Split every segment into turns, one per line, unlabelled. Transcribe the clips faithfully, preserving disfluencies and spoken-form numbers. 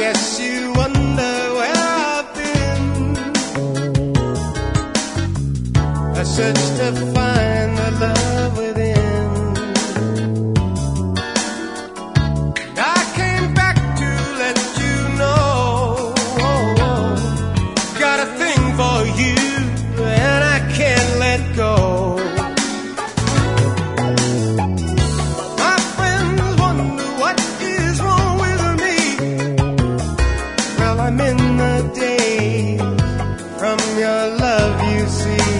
guess you wonder where I've been. I searched to find the love within. I came back to let you know, got a thing for you and I can't let go. My friends wonder what is wrong with me. Well, I'm in the daze from your love, you see.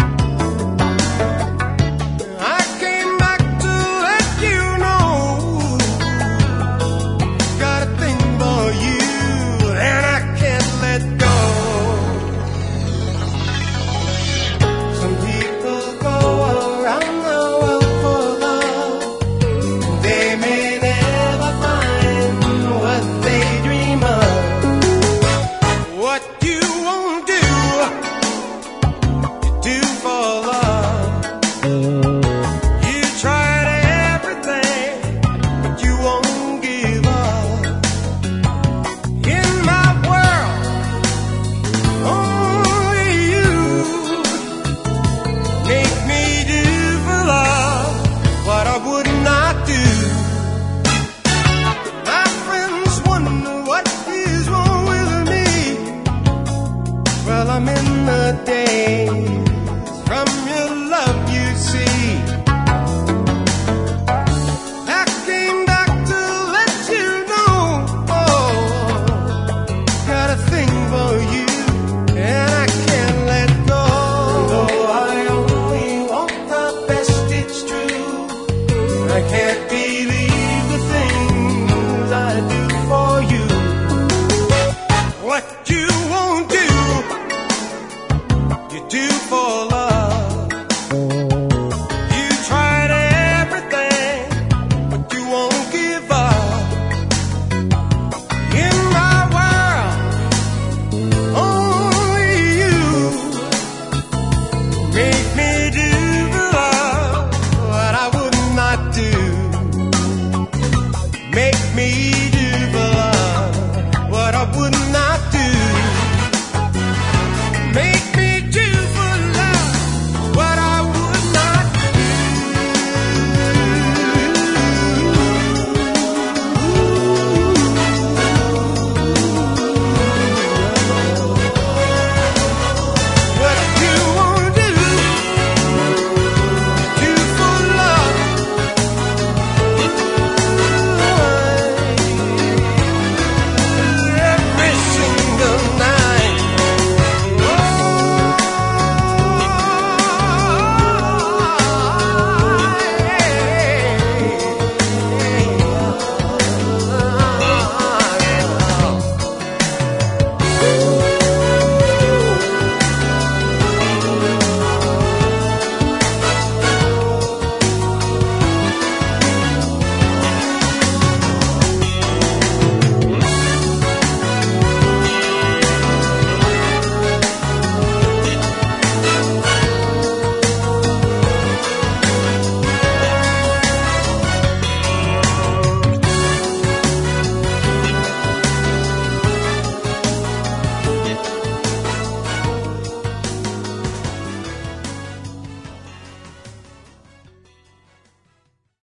I came back to let you know, got a thing for you and I can't let go. Some people go around the world for love. They may never find what they dream of. What you won't do, you do for love. You tried everything, but you won't give up. In my world, only you make me do for love what I would not do. My friends wonder what is wrong with me. Well, I'm in the daze